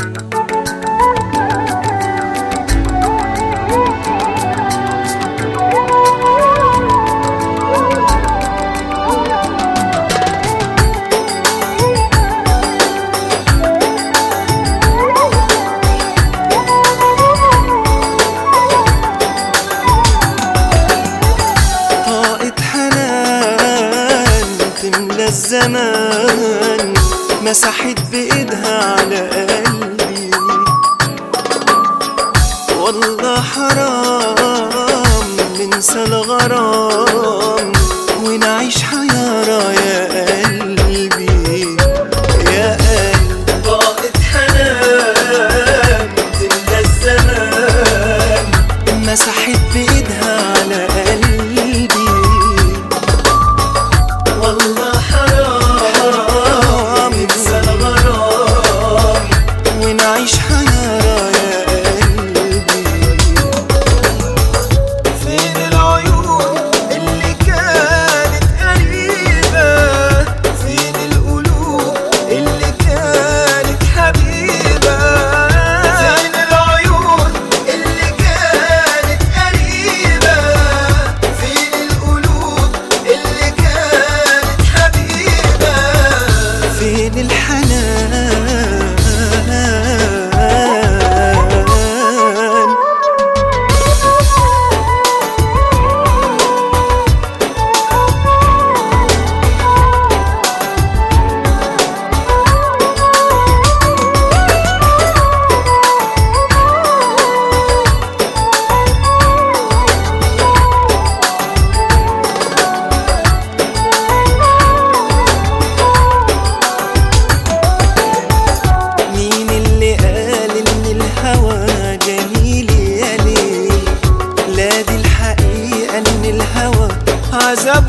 الزمان مسحت بإيدها على قلبي، والله حرام ننسى الغرام ونعيش حيارة يا قلبي يا قلبي. طاقة حنان تملى الزمان مسحت بإيدها على قلبي، والله حرام ننسى الغرام ونعيش حيارة يا قلبي. فين العيون اللي كانت قريبة، فين القلوب اللي كانت حبيبة، فين العيون اللي كانت قريبة، فين القلوب اللي كانت حبيبة، فين الحنان. عذاب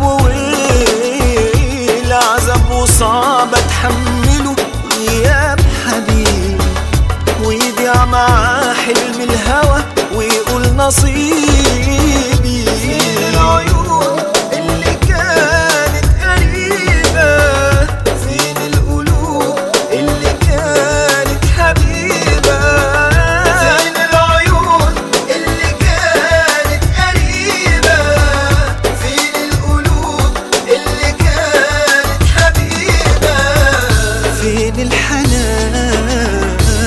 وويل، عذاب وصعب اتحمله غياب حبيبي، ويضيع معاه حلم الهوى ويقول نصيبي. فين العيون اللي كانت قريبة، فين القلوب اللي كانت حبيبة، فين العيون اللي كانت قريبة، فين القلوب اللي كانت حبيبة، فين الحنان.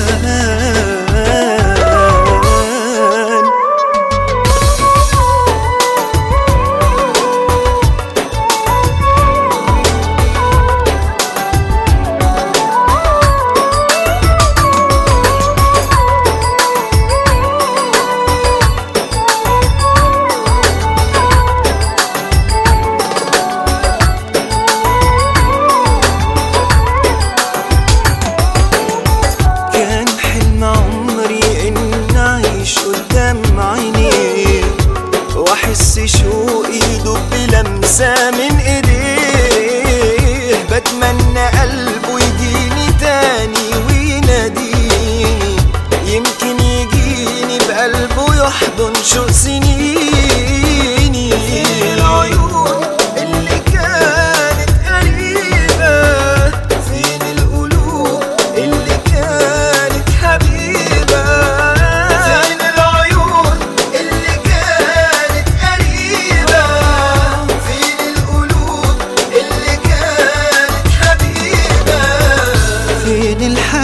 واحس شوقي يدب لمسة من ايديه، بتمنى قلبه يجيني تاني ويناديني، يمكن يجيني بقلبه يحضن شوق سنيني. فين العيون اللي كانت قريبة، فين القلوب اللي كانت حبيبة، فين العيون اللي كانت قريبة، فين القلوب اللي كانت حبيبة، فين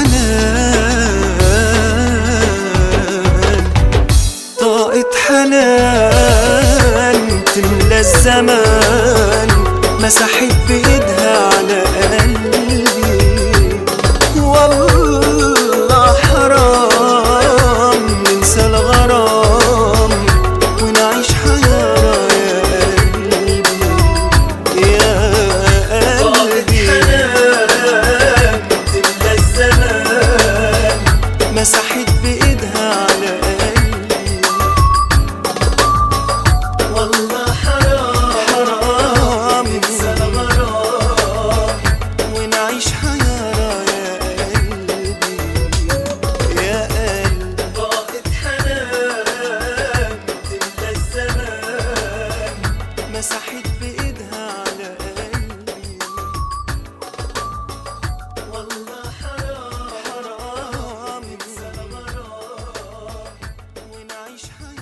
الحنان. طاقة حنان تملى الزمان مسحت بإيدها على قلبي، والله حرام ننسى الغرام ونعيش حيارة يا قلبي يا قلبي. حنان تملى الزمان مسحت بإيدها على قلبي، والله حرام ونعيش حياة